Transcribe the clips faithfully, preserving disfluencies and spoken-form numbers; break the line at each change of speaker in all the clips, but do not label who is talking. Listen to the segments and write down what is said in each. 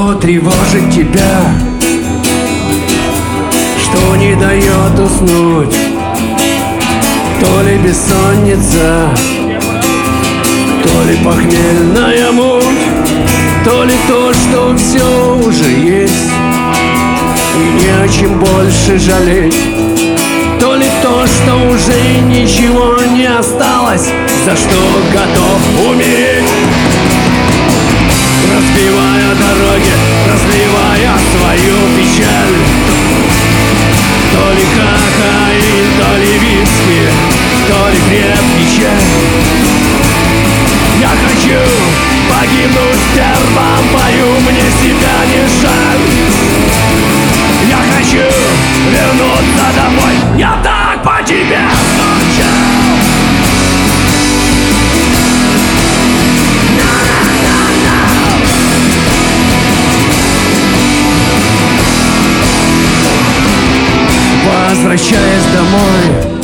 Что тревожит тебя, что не дает уснуть? То ли бессонница, то ли похмельная муть, то ли то, что все уже есть и не о чем больше жалеть, то ли то, что уже ничего не осталось, за что готов умереть. Разбивая дороги, разливая свою печаль, то ли кокаин, то ли виски, то ли крепкий чай. Я хочу погибнуть в первом бою, мне себя не жаль. Я хочу вернуться домой, я так по тебе скучал. Возвращаясь домой,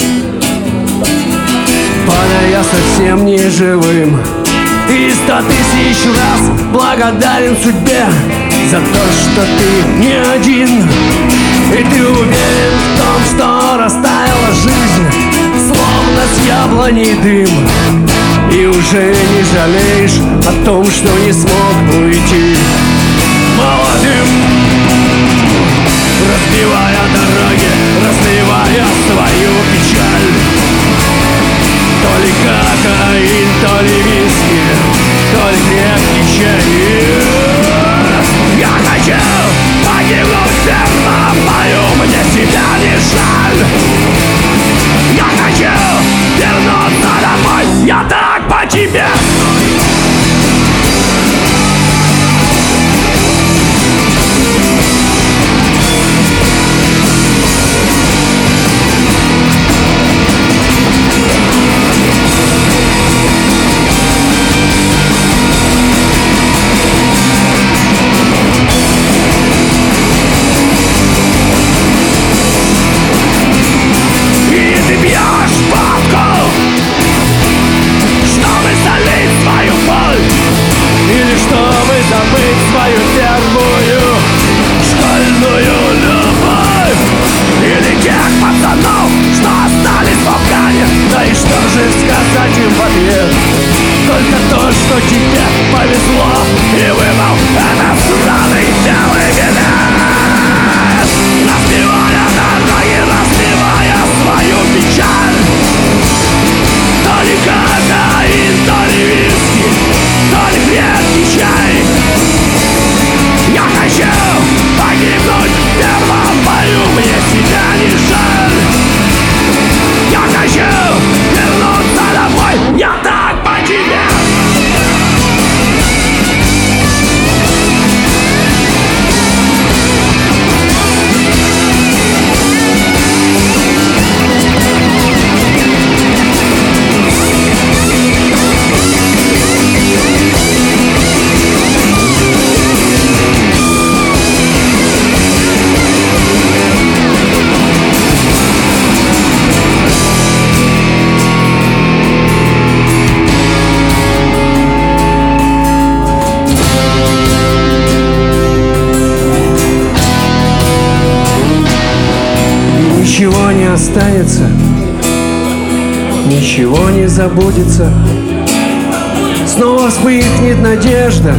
падая совсем не живым, и сто тысяч раз благодарен судьбе за то, что ты не один. И ты уверен в том, что растаяла жизнь, словно с яблоней дым, и уже не жалеешь о том, что не смог уйти молодым. Разбивая дороги, разливая свою печаль, то ли кокаин, то ли виски, то ли крепкий чай. Я хочу погибнуть в первом бою, мне себя не жаль. Я хочу вернуться домой, я так по тебе. Ничего не останется, ничего не забудется. Снова вспыхнет надежда,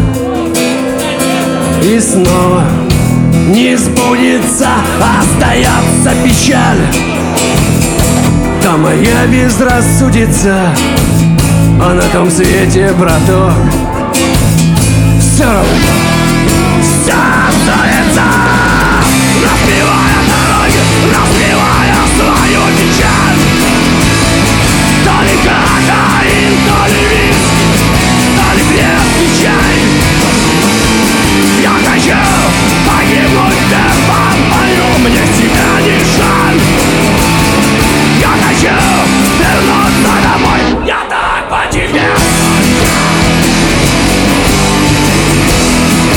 и снова не сбудется, остается печаль. Да моя безрассудица, а на том свете, браток, все равно все остается. Разбивая дороги, разбивая свою печаль, то ли кокаин, то ли виски, то ли крепкий чай. Я хочу погибнуть в первом бою, мне тебя не жаль. Я хочу вернуться домой, я так по тебе.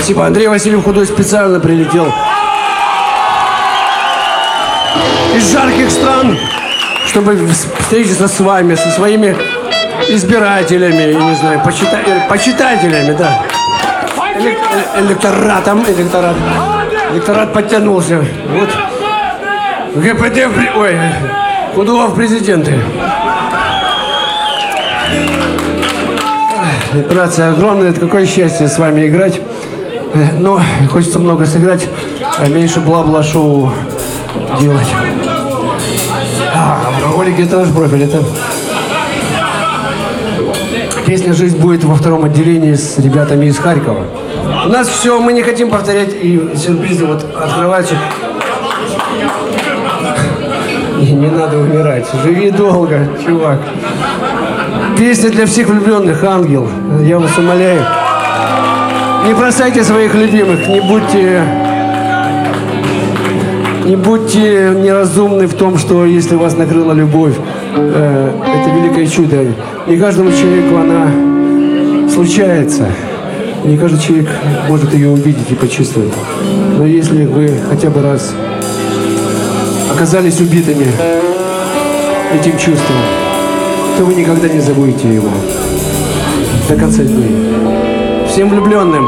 Спасибо. Андрей Васильев Худой специально прилетел из жарких стран, чтобы встретиться с вами, со своими избирателями, я не знаю, почита... почитателями, да. Элек... Электоратом, электорат. Электорат подтянулся. Вот. ГПД, ой, Худого в президенты. Братцы, огромное, это какое счастье с вами играть. Но хочется много сыграть, а меньше бла-бла-шоу делать. А, алкоголики — это наш профиль, это... Песня «Жизнь» будет во втором отделении с ребятами из Харькова. У нас все, мы не хотим повторять и сюрпризы вот открывать. И не надо умирать. Живи долго, чувак. Песня для всех влюбленных, ангел. Я вас умоляю. Не бросайте своих любимых, не будьте... Не будьте неразумны в том, что если вас накрыла любовь, э, это великое чудо. Не каждому человеку она случается. Не каждый человек может ее увидеть и почувствовать. Но если вы хотя бы раз оказались убитыми этим чувством, то вы никогда не забудете его до конца дней. Всем влюбленным!